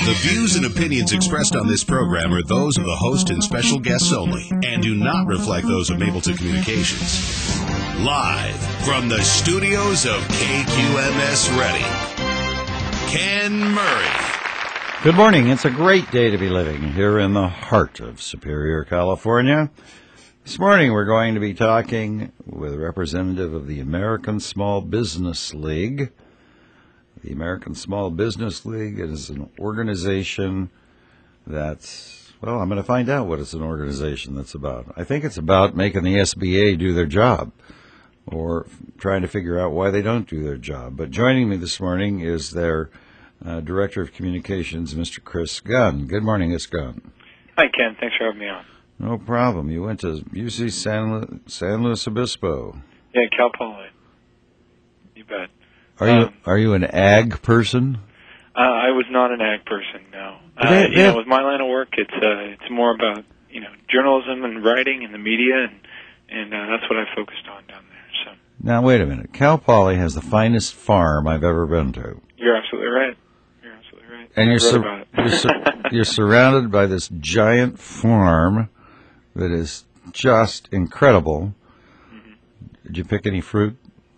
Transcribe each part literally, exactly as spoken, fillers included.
The views and opinions expressed on this program are those of the host and special guests only and do not reflect those of Mapleton Communications. Live from the studios of K Q M S Ready, Ken Murray. Good morning. It's a great day to be living here in the heart of Superior, California. This morning we're going to be talking with a representative of the American Small Business League. The American Small Business League is an organization that's, well, I'm going to find out what it's an organization that's about. I think it's about making the S B A do their job or trying to figure out why they don't do their job. But joining me this morning is their uh, Director of Communications, Mister Chris Gunn. Good morning, Mister Gunn. Hi, Ken. Thanks for having me on. No problem. You went to U C San, Lu- San Luis Obispo. Yeah, Cal Poly. You bet. Are you Um, are you an ag person? Uh, I was not an ag person, no. Uh, They- you they- know, with my line of work, it's uh, it's more about you know journalism and writing and the media, and and uh, that's what I focused on down there. So Now, wait a minute. Cal Poly has the finest farm I've ever been to. you're absolutely right. You're absolutely right. And I you're, wrote sur- about it. you're, sur- you're surrounded by this giant farm that is just incredible. Mm-hmm. Did you pick any fruit?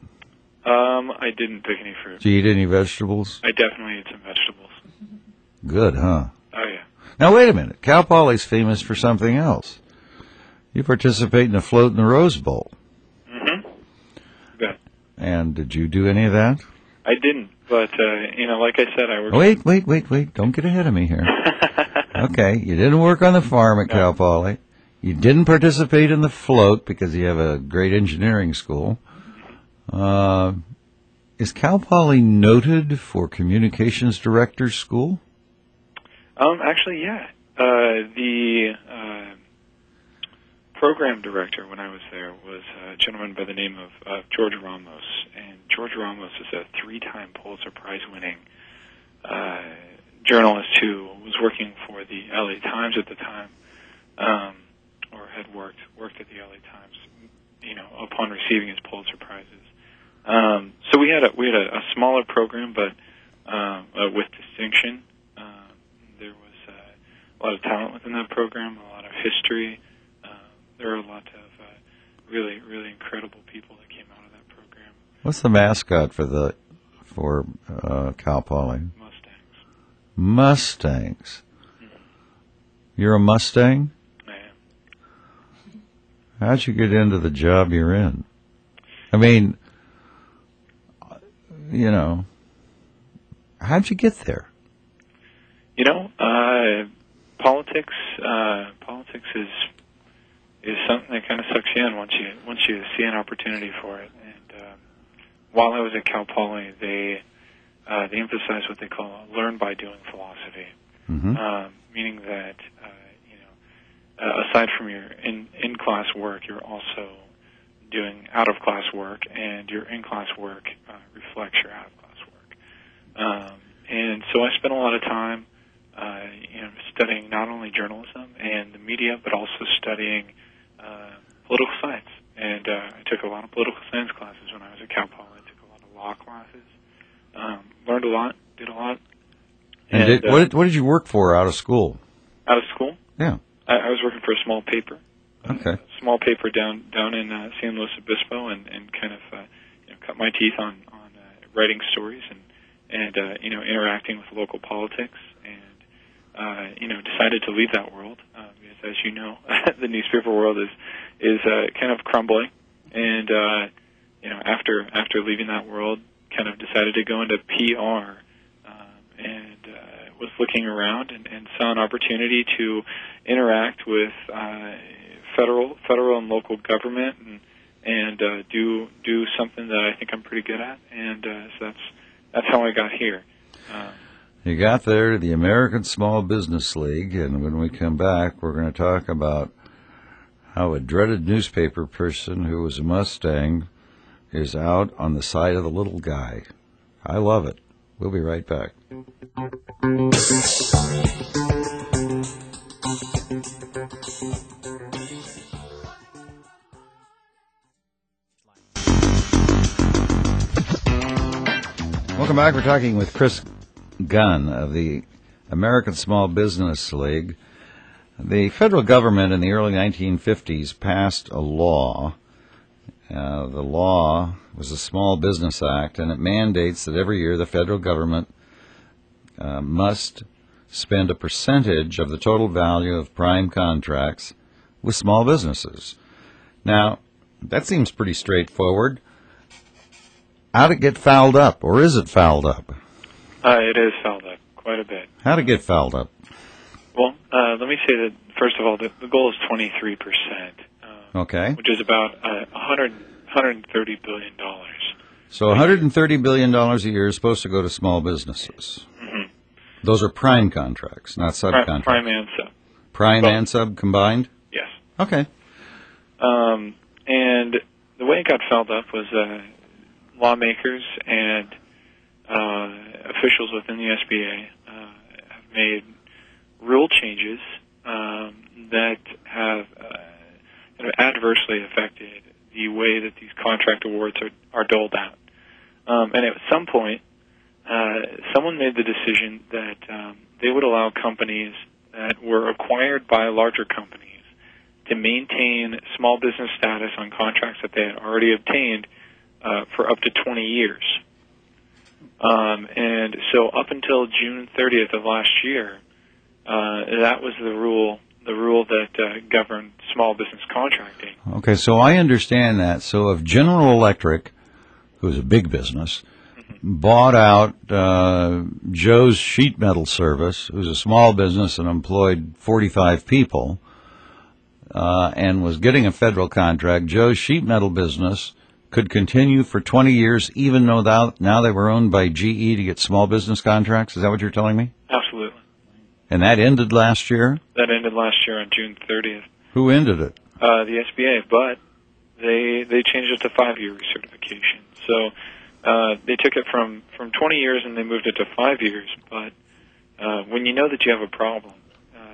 um, I didn't pick any fruit. Did you eat any vegetables? I definitely ate some vegetables. Good, huh? Oh yeah. Now, wait a minute. Cal Poly's famous for something else. You participate in a float in the Rose Bowl. Mm-hmm. Good. And did you do any of that? I didn't, but uh, you know, like I said, I worked. Wait, wait, wait, wait. Don't get ahead of me here. Okay, you didn't work on the farm at No. Cal Poly. You didn't participate in the float because you have a great engineering school. Uh, is Cal Poly noted for communications director school? Um, actually, yeah. Uh, the uh, program director when I was there was a gentleman by the name of uh, George Ramos, and George Ramos is a three-time Pulitzer Prize-winning uh, journalist who was working for the L A Times at the time, um, or had worked worked at the L A Times, you know, upon receiving his Pulitzer Prizes. Um, so we had a we had a, a smaller program, but um, uh, with distinction. Um, there was uh, a lot of talent within that program, a lot of history. Uh, there were a lot of uh, really really incredible people that came out of that program. What's the mascot for the for uh, Cal Poly? Mustangs. Mustangs. Mm-hmm. You're a Mustang? I am. How'd you get into the job you're in? I mean, you know, how'd you get there? You know, uh, politics. Uh, politics is is something that kind of sucks you in once you once you see an opportunity for it. And uh, while I was at Cal Poly, they uh, they emphasized what they call a learn by doing philosophy, Mm-hmm. um, meaning that uh, you know, uh, aside from your in in class work, you're also doing out of class work, and your in class work uh, reflects your out of class work. Um, and so I spent a lot of time, uh, you know, studying not only journalism and the media, but also studying uh, political science. And uh, I took a lot of political science classes when I was at Cal Poly. I took a lot of law classes, um, learned a lot, did a lot. And, And, did, uh, what, did, what did you work for out of school? out of school, Yeah. I, I was working for a small paper. Okay. A small paper down down in uh, San Luis Obispo, and, and kind of uh, you know, cut my teeth on on uh, writing stories and and uh, you know interacting with local politics, and uh, you know decided to leave that world uh, because, as you know, the newspaper world is is uh, kind of crumbling, and uh, you know after after leaving that world, kind of decided to go into P R, um, and uh, was looking around and, and saw an opportunity to interact with uh, federal federal and local government and and uh, do do something that I think I'm pretty good at, and uh, so that's that's how I got here. Um, You got there to the American Small Business League, and when we come back, we're going to talk about how a dreaded newspaper person who was a Mustang is out on the side of the little guy. I love it. We'll be right back. Welcome back. We're talking with Chris Gunn of the American Small Business League. The federal government in the early nineteen fifties passed a law. Uh, the law was the Small Business Act, and it mandates that every year the federal government uh, must spend a percentage of the total value of prime contracts with small businesses. Now, that seems pretty straightforward. How'd it get fouled up, or is it fouled up? Uh, it is fouled up quite a bit. How'd it get fouled up? Well, uh, let me say that, first of all, the, the goal is twenty-three percent. Uh, Okay. Which is about uh, one hundred, one hundred thirty billion dollars. So one hundred thirty billion dollars a year is supposed to go to small businesses. Mm-hmm. Those are prime contracts, not subcontracts. Prime and sub. Prime Both. and sub combined? Yes. Okay. Um, and the way it got fouled up was uh, lawmakers and uh, officials within the S B A uh, have made rule changes um, that have uh, kind of adversely affected the way that these contract awards are, are doled out. Um, and at some point, uh, someone made the decision that um, they would allow companies that were acquired by larger companies to maintain small business status on contracts that they had already obtained uh, for up to twenty years. Um, and so up until June thirtieth of last year, uh, that was the rule, the rule that uh, governed small business contracting. Okay, so I understand that. So if General Electric, who's a big business, mm-hmm. bought out uh, Joe's Sheet Metal Service, who's a small business and employed forty-five people, uh, and was getting a federal contract, Joe's Sheet Metal business could continue for twenty years, even though thou, now they were owned by G E to get small business contracts? Is that what you're telling me? Absolutely. And that ended last year? That ended last year on June thirtieth. Who ended it? Uh, the S B A, but they they changed it to five-year recertification. So uh, they took it from, from twenty years and they moved it to five years. But uh, when you know that you have a problem, uh,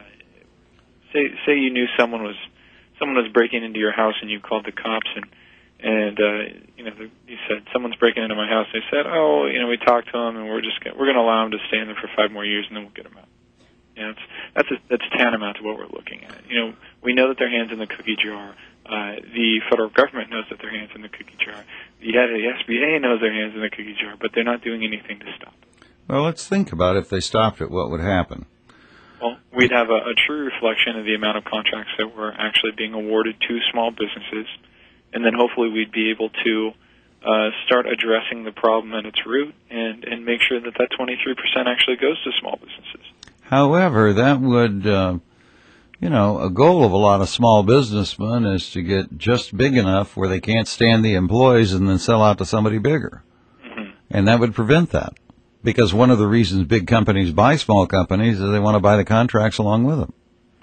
say say you knew someone was someone was breaking into your house and you called the cops and and uh, you know the, you said someone's breaking into my house. They said, oh, you know, we talked to them and we're just gonna, we're going to allow them to stay in there for five more years and then we'll get them out. You know, it's, that's a, that's tantamount to what we're looking at. You know, we know that their hands in the cookie jar. Uh, the federal government knows that their hands in the cookie jar. The, the S B A knows their hands in the cookie jar, but they're not doing anything to stop it. Well, let's think about if they stopped it, what would happen? Well, we'd have a, a true reflection of the amount of contracts that were actually being awarded to small businesses, and then hopefully we'd be able to uh, start addressing the problem at its root and, and make sure that that twenty-three percent actually goes to small businesses. However, that would, uh, you know, a goal of a lot of small businessmen is to get just big enough where they can't stand the employees and then sell out to somebody bigger. Mm-hmm. And that would prevent that. Because one of the reasons big companies buy small companies is they want to buy the contracts along with them.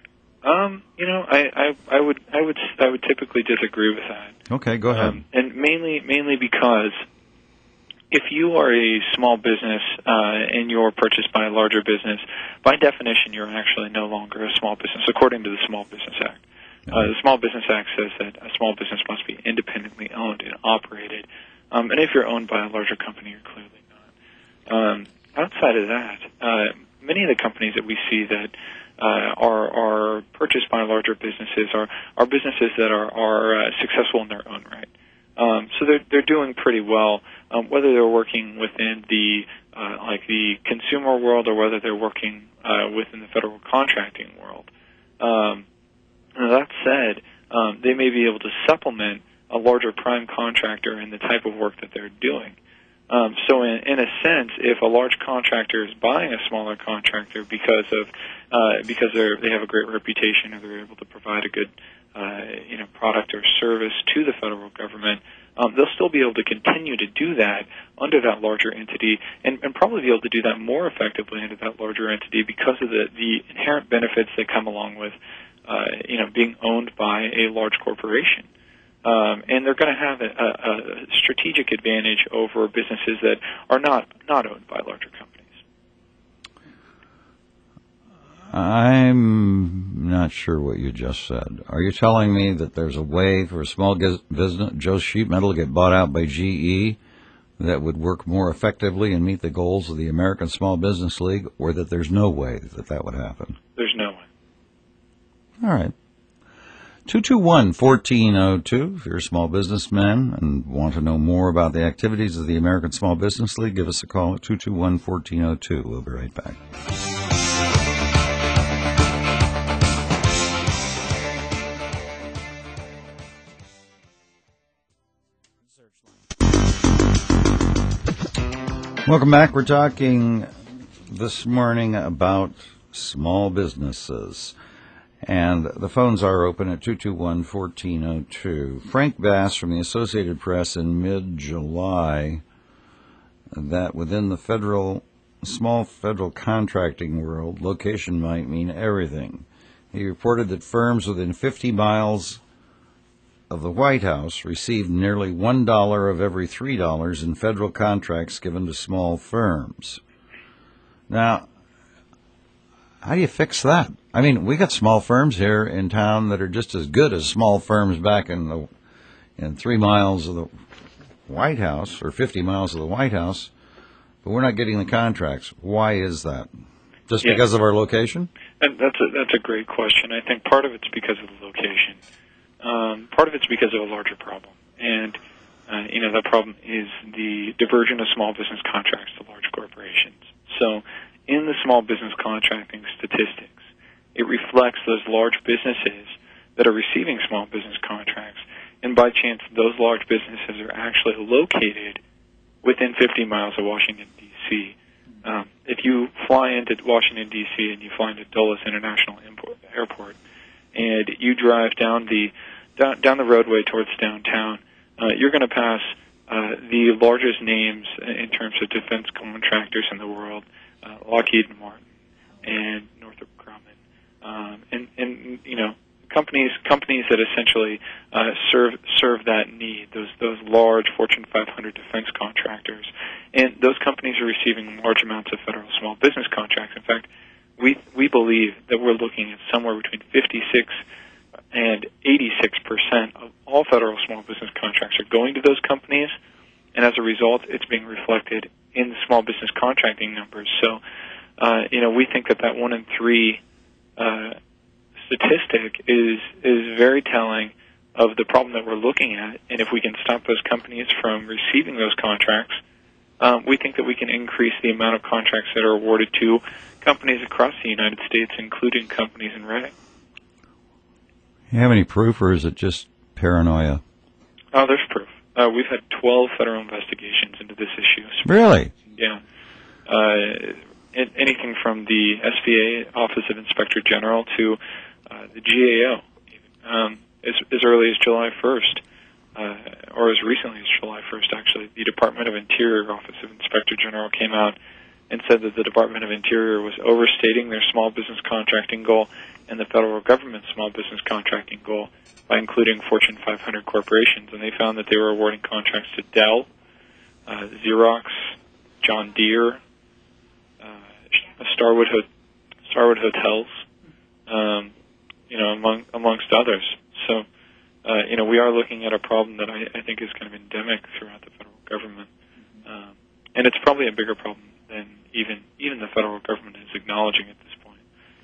Um, you know, I, I, I would, I would, I would typically disagree with that. Okay, go ahead. Um, and mainly, mainly because if you are a small business uh, and you're purchased by a larger business, by definition, you're actually no longer a small business, according to the Small Business Act. Uh, the Small Business Act says that a small business must be independently owned and operated, um, and if you're owned by a larger company, you're clearly not. Um, outside of that, uh, many of the companies that we see that uh, are are purchased by larger businesses are are businesses that are are uh, successful in their own right. Um, so they're they're doing pretty well, um, whether they're working within the uh, like the consumer world or whether they're working uh, within the federal contracting world. Um, that said, um, they may be able to supplement a larger prime contractor in the type of work that they're doing. Um, so in, in a sense, if a large contractor is buying a smaller contractor because of uh, because they they have a great reputation or they're able to provide a good uh, you know product or service to the federal government, um, they'll still be able to continue to do that under that larger entity, and, and probably be able to do that more effectively under that larger entity because of the, the inherent benefits that come along with uh, you know being owned by a large corporation. Um, and they're going to have a, a, a strategic advantage over businesses that are not, not owned by larger companies. I'm not sure what you just said. Are you telling me that there's a way for a small business, Joe's Sheet Metal, to get bought out by G E that would work more effectively and meet the goals of the American Small Business League, or that there's no way that that would happen? There's no way. All right. two two one, one four zero two. If you're a small businessman and want to know more about the activities of the American Small Business League, give us a call at two two one, one four zero two. We'll be right back. Welcome back. We're talking this morning about small businesses. And the phones are open at two two one, one four zero two. Frank Bass from the Associated Press in mid-July, that within the federal, small federal contracting world, location might mean everything. He reported that firms within fifty miles of the White House received nearly one dollar of every three dollars in federal contracts given to small firms. Now, how do you fix that? I mean, we got small firms here in town that are just as good as small firms back in the in three miles of the White House or fifty miles of the White House, but we're not getting the contracts. Why is that? Just yeah. because of our location? And that's a, that's a great question. I think part of it's because of the location. Um, part of it's because of a larger problem. And, uh, you know, that problem is the diversion of small business contracts to large corporations. So in the small business contracting statistics, it reflects those large businesses that are receiving small business contracts. And by chance, those large businesses are actually located within fifty miles of Washington, D C Um, if you fly into Washington, D C and you fly into Dulles International Airport, and you drive down the down, down the roadway towards downtown, uh, you're going to pass uh, the largest names in terms of defense contractors in the world, uh, Lockheed Martin and Northrop Grumman, um, and, and you know companies companies that essentially uh, serve serve that need. Those those large Fortune five hundred defense contractors, and those companies are receiving large amounts of federal small business contracts. In fact, we we believe that we're looking at somewhere between fifty-six and eighty-six percent of all federal small business contracts are going to those companies, and as a result, it's being reflected in the small business contracting numbers. So, uh, you know, we think that that one in three uh, statistic is is very telling of the problem that we're looking at, and if we can stop those companies from receiving those contracts, um, we think that we can increase the amount of contracts that are awarded to companies across the United States, including companies in Reading. You have any proof, or is it just paranoia? Oh, there's proof. Uh, we've had twelve federal investigations into this issue. Really? Yeah. Uh, anything from the S B A, Office of Inspector General, to uh, the G A O, um, as, as early as July first, uh, or as recently as July first, actually, the Department of Interior, Office of Inspector General, came out and said that the Department of Interior was overstating their small business contracting goal and the federal government's small business contracting goal by including Fortune five hundred corporations, and they found that they were awarding contracts to Dell, uh, Xerox, John Deere, uh, Starwood, Ho- Starwood Hotels, um, you know, among amongst others. So, uh, you know, we are looking at a problem that I, I think is kind of endemic throughout the federal government, um, and it's probably a bigger problem than even even the federal government is acknowledging at this point.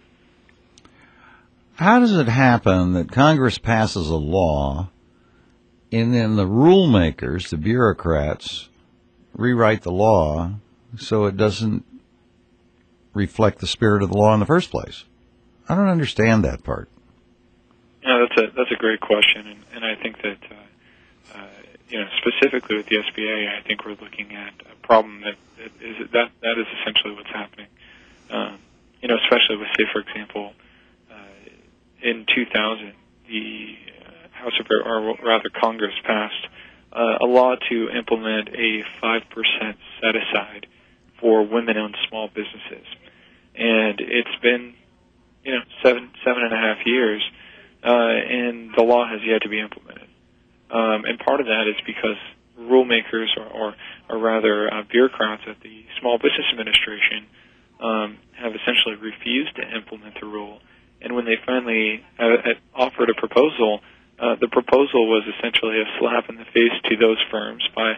How does it happen that Congress passes a law and then the rule makers, the bureaucrats, rewrite the law so it doesn't reflect the spirit of the law in the first place? I don't understand that part. Yeah, that's a that's a great question, and, and I think that uh, uh, you know, specifically with the S B A, I think we're looking at a problem that, that is that that is essentially what's happening. Um, you know, especially with, say, for example, uh, in two thousand, the uh, House of, or rather Congress passed uh, a law to implement a five percent set aside for women-owned small businesses, and it's been, you know, seven seven and a half years, uh, and the law has yet to be implemented. Um, and part of that is because rulemakers, or, or, or rather uh, bureaucrats at the Small Business Administration, um, have essentially refused to implement the rule. And when they finally uh, offered a proposal, uh, the proposal was essentially a slap in the face to those firms by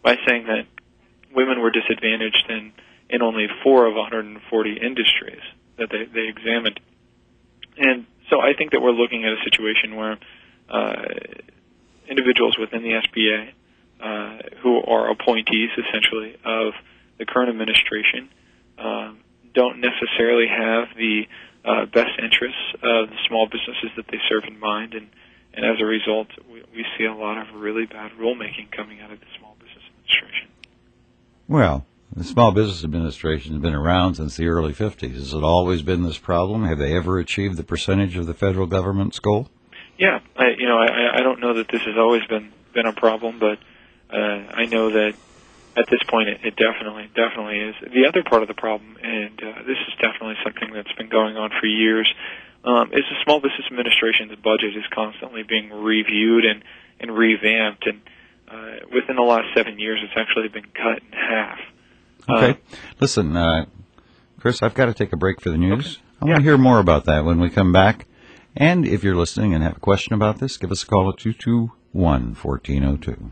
by saying that women were disadvantaged in, in only four of one hundred forty industries that they, they examined. And so I think that we're looking at a situation where uh, individuals within the S B A uh, who are appointees, essentially, of the current administration uh, don't necessarily have the uh, best interests of the small businesses that they serve in mind, and, and as a result, we, we see a lot of really bad rulemaking coming out of the Small Business Administration. Well, the Small Business Administration has been around since the early fifties. Has it always been this problem? Have they ever achieved the percentage of the federal government's goal? Yeah, I, you know, I, I don't know that this has always been, been a problem, but uh, I know that at this point it, it definitely, definitely is. The other part of the problem, and uh, this is definitely something that's been going on for years, um, is the Small Business Administration's budget is constantly being reviewed and, and revamped, and uh, within the last seven years it's actually been cut in half. Okay. Uh, Listen, uh, Chris, I've got to take a break for the news. Okay. I want to hear more about that when we come back. And if you're listening and have a question about this, give us a call at two two one, one four zero two.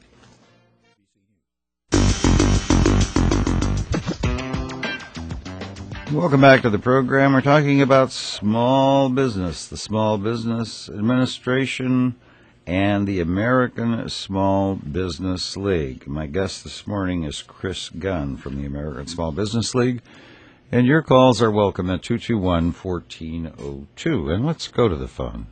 Welcome back to the program. We're talking about small business, the Small Business Administration, and the American Small Business League. My guest this morning is Chris Gunn from the American Small Business League, and your calls are welcome at two two one, one four zero two. And let's go to the phone.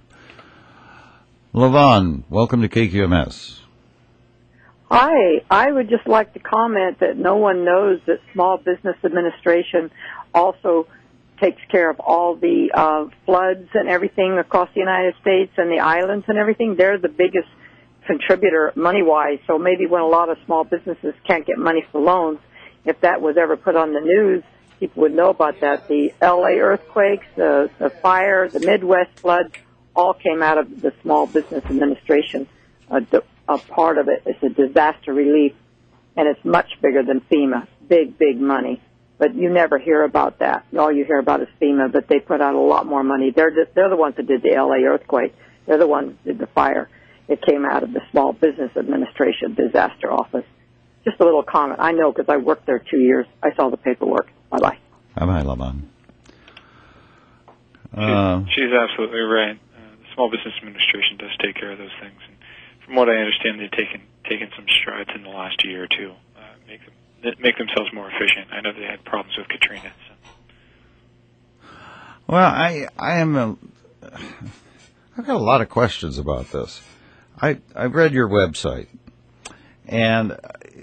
Levon, welcome to K Q M S. Hi, I would just like to comment that no one knows that Small Business Administration also takes care of all the uh, floods and everything across the United States and the islands and everything. They're the biggest contributor money-wise, so maybe when a lot of small businesses can't get money for loans, if that was ever put on the news, people would know about that. The L A earthquakes, the, the fire, the Midwest floods, all came out of the Small Business Administration. Uh, a part of it is a disaster relief, and it's much bigger than FEMA. Big, big money. But you never hear about that. All you hear about is FEMA, but they put out a lot more money. They're the, they're the ones that did the L A earthquake. They're the ones that did the fire. It came out of the Small Business Administration Disaster Office. Just a little comment. I know because I worked there two years. I saw the paperwork. Bye-bye. Bye-bye, Levon. Uh, she's, she's absolutely right. Uh, the Small Business Administration does take care of those things. And from what I understand, they've taken taken some strides in the last year or two, uh, make them make themselves more efficient. I know they had problems with Katrina. So. Well, I I am a, I've got a lot of questions about this. I I've read your website, and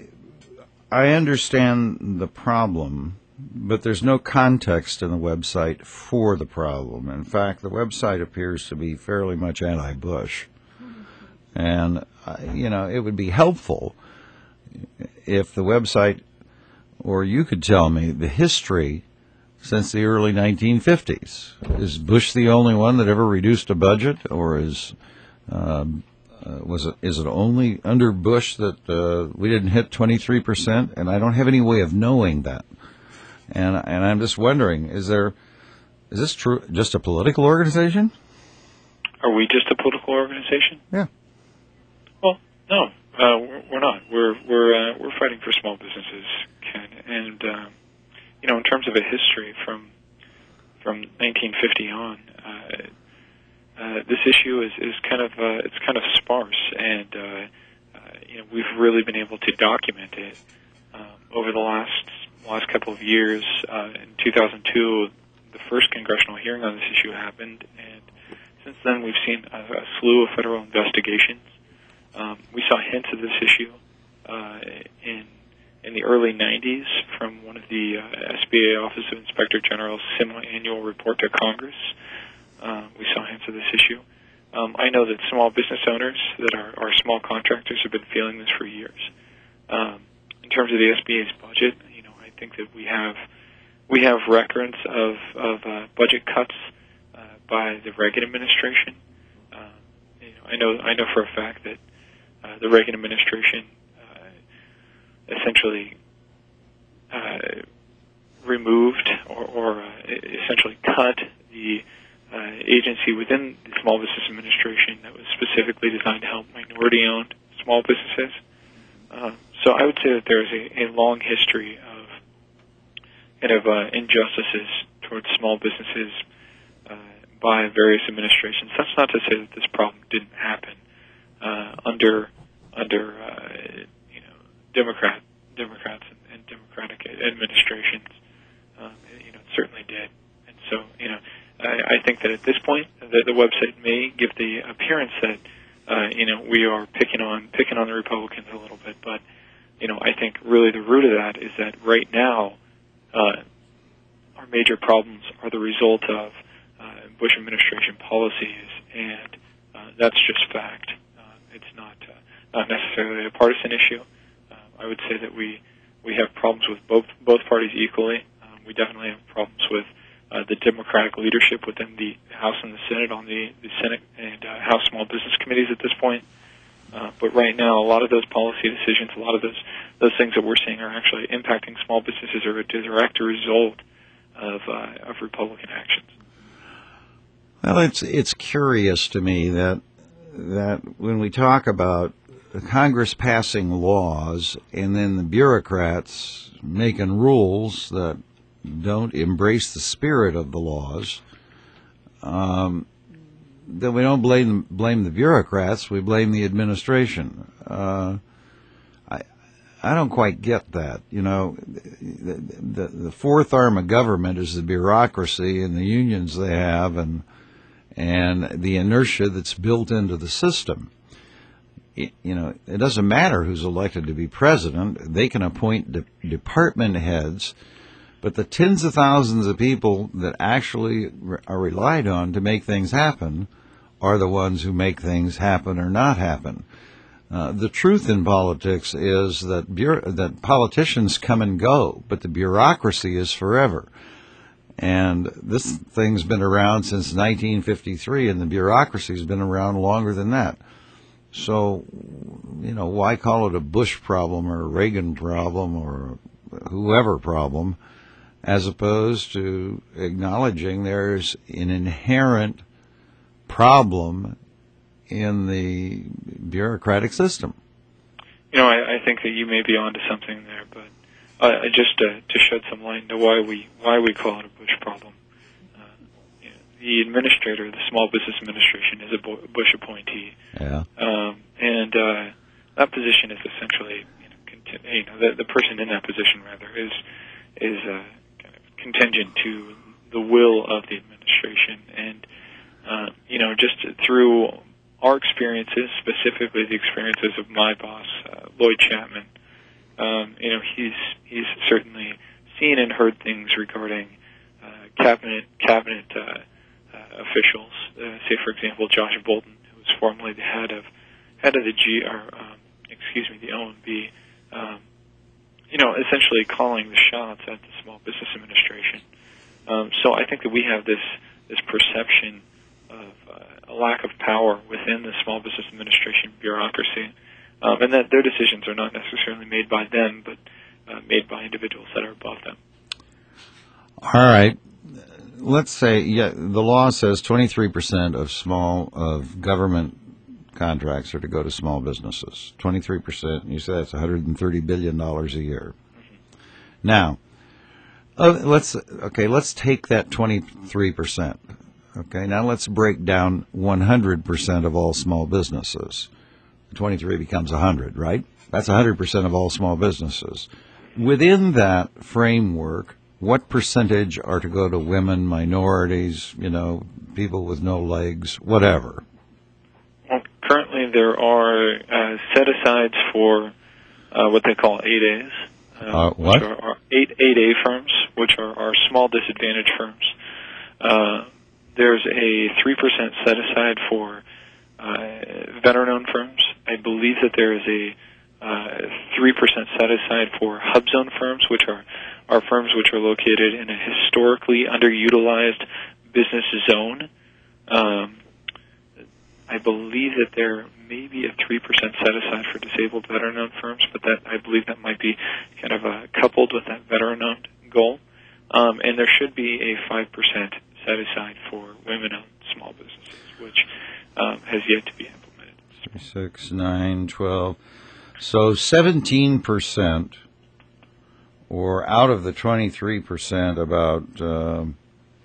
I understand the problem, but there's no context in the website for the problem. In fact, the website appears to be fairly much anti-Bush. And, uh, you know, it would be helpful if the website, or you could tell me the history since the early nineteen fifties. Is Bush the only one that ever reduced a budget, or is um, uh, was it is it only under Bush that uh, we didn't hit twenty-three percent? And I don't have any way of knowing that. And and I'm just wondering, is there is this true? Just a political organization? Are we just a political organization? Yeah. Well, no, uh, we're, we're not. We're we're uh, we're fighting for small businesses, Ken. And uh, you know, in terms of a history from from nineteen fifty on, uh, uh, this issue is, is kind of uh, it's kind of sparse, and uh, uh, you know, we've really been able to document it um, over the last last couple of years. Uh, in two thousand two, the first congressional hearing on this issue happened, and since then we've seen a, a slew of federal investigations. Um, we saw hints of this issue uh, in in the early nineties from one of the uh, S B A Office of Inspector General's semi-annual report to Congress. Uh, we saw hints of this issue. Um, I know that small business owners that are, are small contractors have been feeling this for years. Um, in terms of the S B A's budget, you know, I think that we have we have records of of uh, budget cuts uh, by the Reagan administration. Uh, you know, I know I know for a fact that uh, the Reagan administration uh, essentially uh, removed or, or uh, essentially cut the uh, agency within the Small Business Administration that was specifically designed to help minority-owned small businesses. Uh, so I would say that there's a, a long history of kind of uh, injustices towards small businesses uh, by various administrations. That's not to say that this problem didn't happen uh, under under uh, you know Democrat Democrats and, and Democratic administrations. Um, you know, it certainly did. And so, you know, I, I think that at this point, the, the website may give the appearance that uh, you know we are picking on picking on the Republicans a little bit, but you know, I think really the root of that is that right now uh, our major problems are the result of uh, Bush administration policies, and uh, that's just fact. Uh, it's not uh, not necessarily a partisan issue. Uh, I would say that we we have problems with both both parties equally. Um, we definitely have problems with uh, the Democratic leadership within the House and the Senate on the, the Senate and uh, House Small Business Committees at this point. Uh, but right now, a lot of those policy decisions, a lot of those those things that we're seeing are actually impacting small businesses are a direct result of uh, of Republican actions. Well, it's it's curious to me that that when we talk about Congress passing laws and then the bureaucrats making rules that don't embrace the spirit of the laws, um, that we don't blame blame the bureaucrats, we blame the administration. Uh, I I don't quite get that. You know, the, the, the fourth arm of government is the bureaucracy and the unions they have, and and the inertia that's built into the system. It, you know, it doesn't matter who's elected to be president; they can appoint de- department heads. But the tens of thousands of people that actually re- are relied on to make things happen are the ones who make things happen or not happen. Uh, the truth in politics is that bureau- that politicians come and go, but the bureaucracy is forever. And this thing's been around since nineteen fifty-three, and the bureaucracy's been around longer than that. So, you know, why call it a Bush problem or a Reagan problem or whoever problem, as opposed to acknowledging there's an inherent problem in the bureaucratic system? You know, I, I think that you may be onto something there, but uh, just to, to shed some light into why we why we call it a Bush problem. Uh, you know, the administrator, the Small Business Administration, is a Bush appointee, yeah, um, and uh, that position is essentially, you know, conti- you know the, the person in that position rather is is uh, kind of contingent to the will of the administration, and uh, you know, just through our experiences, specifically the experiences of my boss, uh, Lloyd Chapman. Um, you know, he's he's certainly seen and heard things regarding uh, cabinet cabinet uh, uh, officials. Uh, say, for example, Josh Bolten, who was formerly the head of head of the G, or um, excuse me, the O M B. Um, you know, essentially calling the shots at the Small Business Administration. Um, so I think that we have this this perception of uh, a lack of power within the Small Business Administration bureaucracy. Um, and that their decisions are not necessarily made by them, but uh, made by individuals that are above them. All right. Let's say, yeah, the law says twenty-three percent of small, of government contracts are to go to small businesses. twenty-three percent, you say that's one hundred thirty billion dollars a year. Mm-hmm. Now, uh, let's, okay, let's take that twenty-three percent. Okay, now let's break down one hundred percent of all small businesses. twenty-three becomes one hundred, right? That's one hundred percent of all small businesses. Within that framework, what percentage are to go to women, minorities, you know, people with no legs, whatever? Well, currently there are uh, set-asides for uh, what they call eight A's. Uh, uh, what? Which are, are eight, eight A firms, which are, are small disadvantaged firms. Uh, there's a three percent set-aside for Uh, veteran-owned firms. I believe that there is a uh, three percent set-aside for hub zone firms, which are, are firms which are located in a historically underutilized business zone. Um, I believe that there may be a three percent set-aside for disabled veteran-owned firms, but that I believe that might be kind of uh, coupled with that veteran-owned goal. Um, and there should be a five percent set-aside for women-owned small businesses, which Um, has yet to be implemented. Three, six, nine, twelve. So seventeen percent, or out of the twenty-three percent, about, um,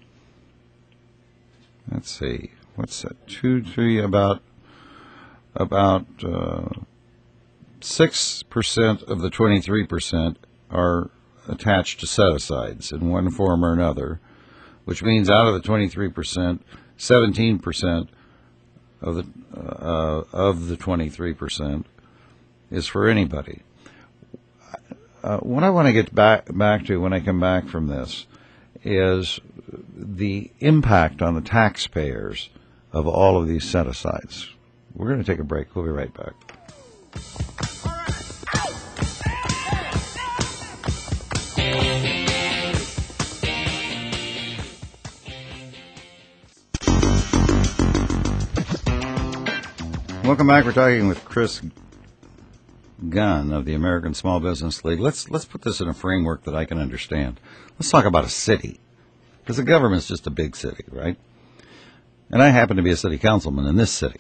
let's see, what's that, two, three, about, about uh, six percent of the twenty-three percent are attached to set-asides in one form or another, which means out of the twenty-three percent, seventeen percent of the uh, of the twenty-three percent is for anybody. Uh, what I want to get back back to when I come back from this is the impact on the taxpayers of all of these set-asides. We're going to take a break. We'll be right back. Welcome back. We're talking with Chris Gunn of the American Small Business League. Let's let's put this in a framework that I can understand. Let's talk about a city, because the government's just a big city, right? And I happen to be a city councilman in this city.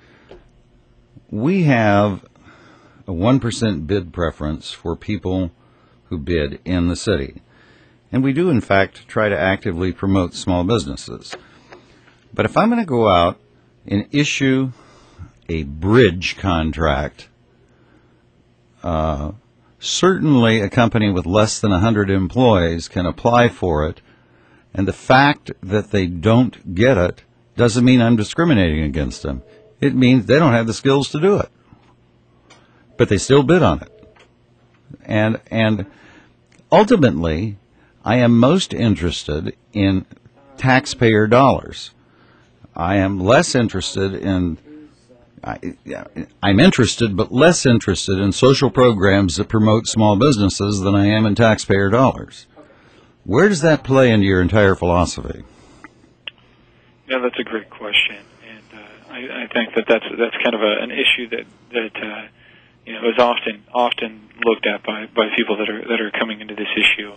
We have a one percent bid preference for people who bid in the city. And we do, in fact, try to actively promote small businesses. But if I'm going to go out and issue a bridge contract, uh, certainly a company with less than one hundred employees can apply for it, and the fact that they don't get it doesn't mean I'm discriminating against them. It means they don't have the skills to do it, but they still bid on it. And and ultimately, I am most interested in taxpayer dollars. I am less interested in I, I'm interested, but less interested in social programs that promote small businesses than I am in taxpayer dollars. Where does that play into your entire philosophy? Yeah, that's a great question, and uh, I, I think that that's that's kind of a, an issue that that uh, you know is often often looked at by, by people that are that are coming into this issue.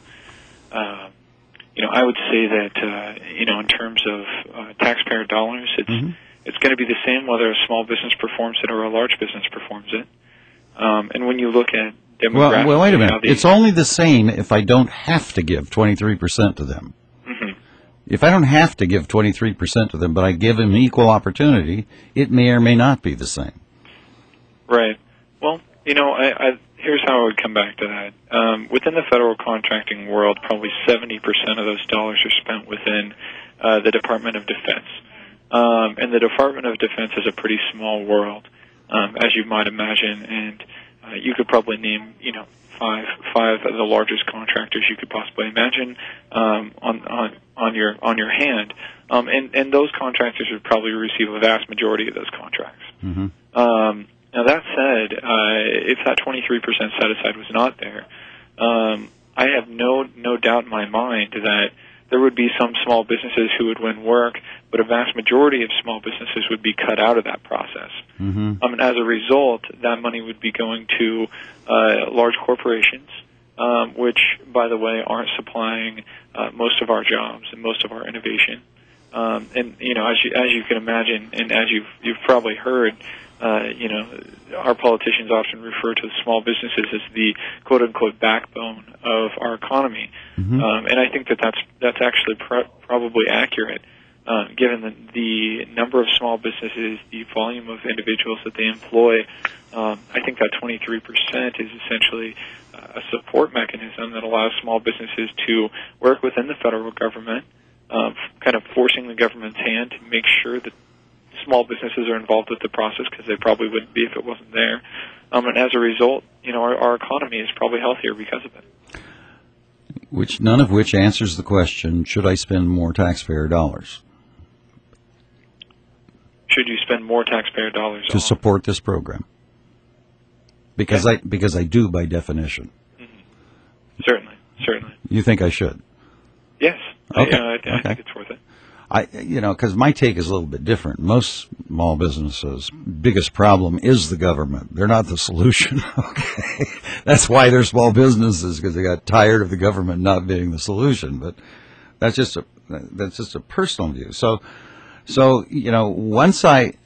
Uh, you know, I would say that uh, you know in terms of uh, taxpayer dollars, it's mm-hmm. It's going to be the same whether a small business performs it or a large business performs it. Um, and when you look at demographics... Well, well wait a minute. It's only the same if I don't have to give twenty-three percent to them. Mm-hmm. If I don't have to give twenty-three percent to them, but I give them equal opportunity, it may or may not be the same. Right. Well, you know, I, I, here's how I would come back to that. Um, within the federal contracting world, probably seventy percent of those dollars are spent within uh, the Department of Defense. Um, and the Department of Defense is a pretty small world, um, as you might imagine, and uh, you could probably name, you know, five five of the largest contractors you could possibly imagine um, on on on your on your hand, um, and and those contractors would probably receive a vast majority of those contracts. Mm-hmm. Um, now that said, uh, if that twenty-three percent set aside was not there, um, I have no no doubt in my mind that there would be some small businesses who would win work, but a vast majority of small businesses would be cut out of that process. Mm-hmm. Um, and as a result, that money would be going to uh, large corporations, um, which, by the way, aren't supplying uh, most of our jobs and most of our innovation. Um, and you know, as you as you can imagine, and as you've you've probably heard, uh, you know, our politicians often refer to small businesses as the quote unquote backbone of our economy, mm-hmm. um, and I think that that's that's actually pr- probably accurate, uh, given the, the number of small businesses, the volume of individuals that they employ. Um, I think that twenty-three percent is essentially uh, a support mechanism that allows small businesses to work within the federal government. Um, kind of forcing the government's hand to make sure that small businesses are involved with the process, because they probably wouldn't be if it wasn't there. Um, and as a result, you know, our, our economy is probably healthier because of it. Which none of which answers the question: should I spend more taxpayer dollars? Should you spend more taxpayer dollars to on? support this program? Because yeah. I because I do by definition. Mm-hmm. Certainly, certainly. You think I should? Yes. Okay. I, uh, I, I okay. think it's worth it. I, you know, because my take is a little bit different. Most small businesses' biggest problem is the government. They're not the solution. Okay, that's why they're small businesses, because they got tired of the government not being the solution. But that's just a that's just a personal view. So, so you know, once I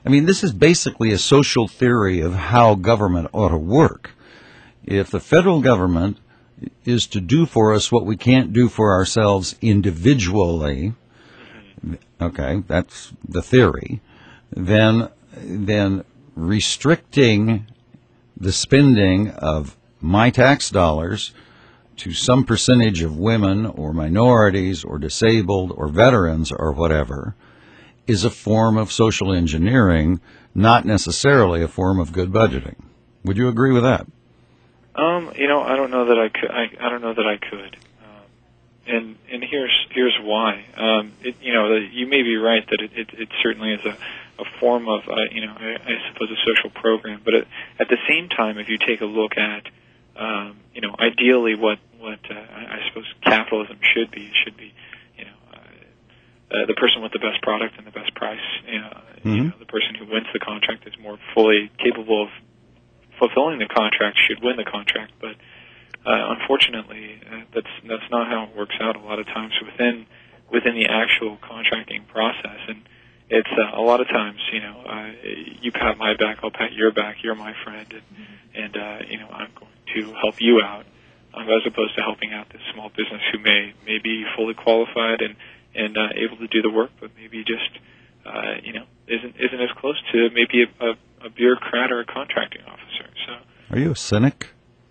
I mean, this is basically a social theory of how government ought to work. If the federal government is to do for us what we can't do for ourselves individually, okay, that's the theory, then then restricting the spending of my tax dollars to some percentage of women or minorities or disabled or veterans or whatever is a form of social engineering, not necessarily a form of good budgeting. Would you agree with that? Um, you know, I don't know that I could. I, I don't know that I could. Um, and and here's here's why. Um, it, you know, the, you may be right that it, it, it certainly is a, a form of, uh, you know, I, I suppose a social program. But at, at the same time, if you take a look at, um, you know, ideally what what uh, I, I suppose capitalism should be should be, you know, uh, uh, the person with the best product and the best price. You know, mm-hmm. you know, the person who wins the contract is more fully capable of fulfilling the contract should win the contract, but uh, unfortunately, uh, that's that's not how it works out. A lot of times within within the actual contracting process, and it's uh, a lot of times, you know, uh, you pat my back, I'll pat your back. You're my friend, and, and uh, you know, I'm going to help you out, um, as opposed to helping out this small business who may may be fully qualified and and uh, able to do the work, but maybe just uh, you know isn't isn't as close to maybe a, a a bureaucrat or a contracting officer. So, are you a cynic?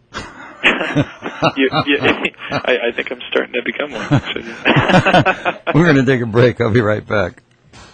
you, you, I, I think I'm starting to become one. Actually. We're going to take a break. I'll be right back.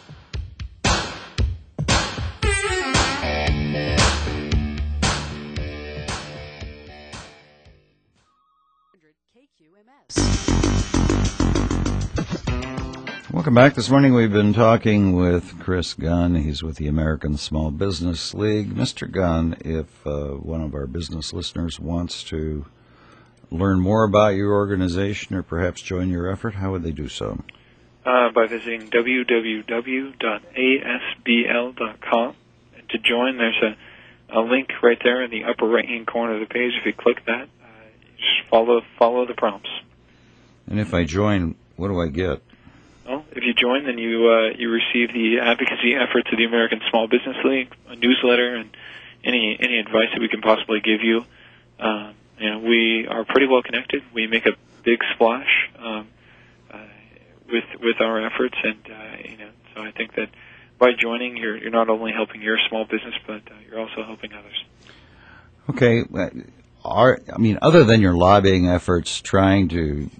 Welcome back. This morning we've been talking with Chris Gunn. He's with the American Small Business League. Mister Gunn, if uh, one of our business listeners wants to learn more about your organization or perhaps join your effort, how would they do so? Uh, by visiting w w w dot a s b l dot com. And to join, there's a, a link right there in the upper right-hand corner of the page. If you click that, uh, just follow follow the prompts. And if I join, what do I get? Well, if you join, then you uh, you receive the advocacy efforts of the American Small Business League, a newsletter, and any any advice that we can possibly give you. Uh, you know, we are pretty well connected. We make a big splash um, uh, with with our efforts, and uh, you know, so I think that by joining, you're you're not only helping your small business, but uh, you're also helping others. Okay, are I mean, other than your lobbying efforts, trying to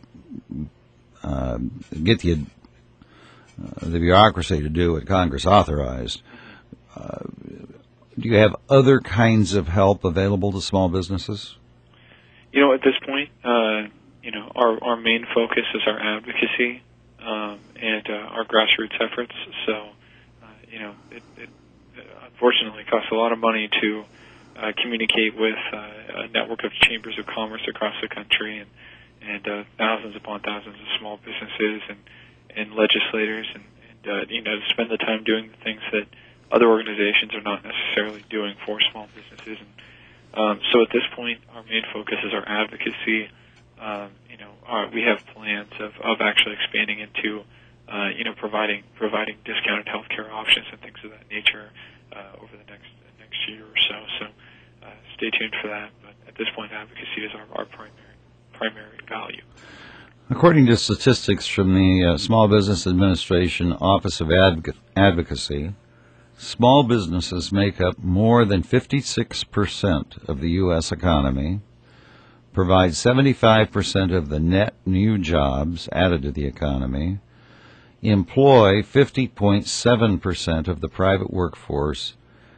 uh, get the Uh, the bureaucracy to do what Congress authorized, uh, do you have other kinds of help available to small businesses? You know, at this point, uh, you know, our, our main focus is our advocacy um, and uh, our grassroots efforts. So, uh, you know, it, it unfortunately costs a lot of money to uh, communicate with uh, a network of chambers of commerce across the country and, and uh, thousands upon thousands of small businesses and and legislators, and, and uh, you know, to spend the time doing the things that other organizations are not necessarily doing for small businesses. And um, so, at this point, our main focus is our advocacy. Um, you know, our, we have plans of, of actually expanding into, uh, you know, providing providing discounted healthcare options and things of that nature uh, over the next next year or so. So, uh, stay tuned for that. But at this point, advocacy is our, our primary primary value. According to statistics from the uh, Small Business Administration Office of Advoc- Advocacy, small businesses make up more than fifty-six percent of the U S economy, provide seventy-five percent of the net new jobs added to the economy, employ fifty point seven percent of the private workforce,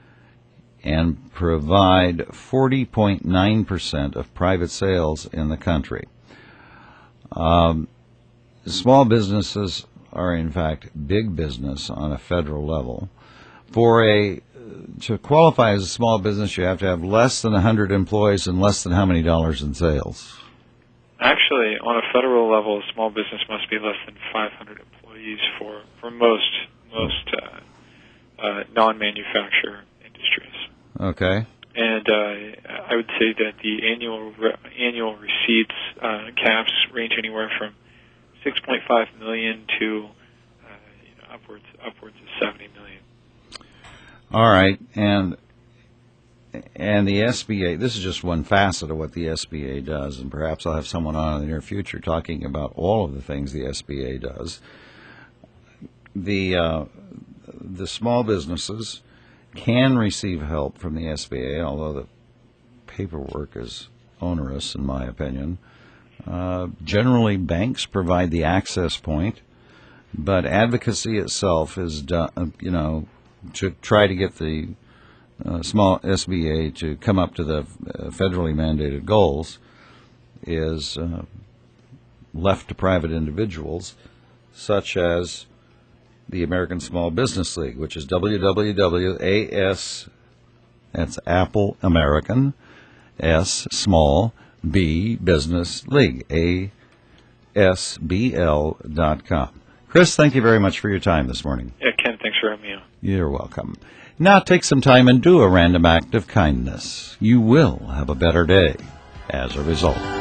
and provide forty point nine percent of private sales in the country. Um, small businesses are, in fact, big business on a federal level. For a to qualify as a small business, you have to have less than one hundred employees and less than how many dollars in sales? Actually, on a federal level, a small business must be less than five hundred employees for, for most most uh, uh, non-manufacturer industries. Okay. And uh, I would say that the annual re- annual receipts uh, caps range anywhere from six point five million to uh, you know, upwards upwards of seventy million. All right, and and the S B A, this is just one facet of what the S B A does, and perhaps I'll have someone on in the near future talking about all of the things the S B A does. The uh, the small businesses can receive help from the S B A, although the paperwork is onerous, in my opinion. Uh, generally, banks provide the access point, but advocacy itself is done, you know, to try to get the uh, small S B A to come up to the uh, federally mandated goals is uh, left to private individuals, such as the American Small Business League, which is w w w dot a s, that's Apple American, S, small, B, Business League, A S B L dot com. Chris, thank you very much for your time this morning. Yeah, Ken, thanks for having me on. You're welcome. Now take some time and do a random act of kindness. You will have a better day as a result.